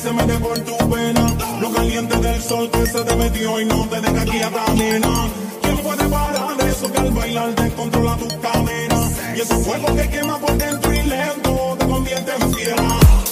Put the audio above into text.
se mete por tu vena. Lo caliente del sol que se te metió y no te deja quieta, nena. ¿Quién puede parar eso que al bailar descontrola tus caderas? Y ese fuego que quema por dentro y lento te convierte en fiera.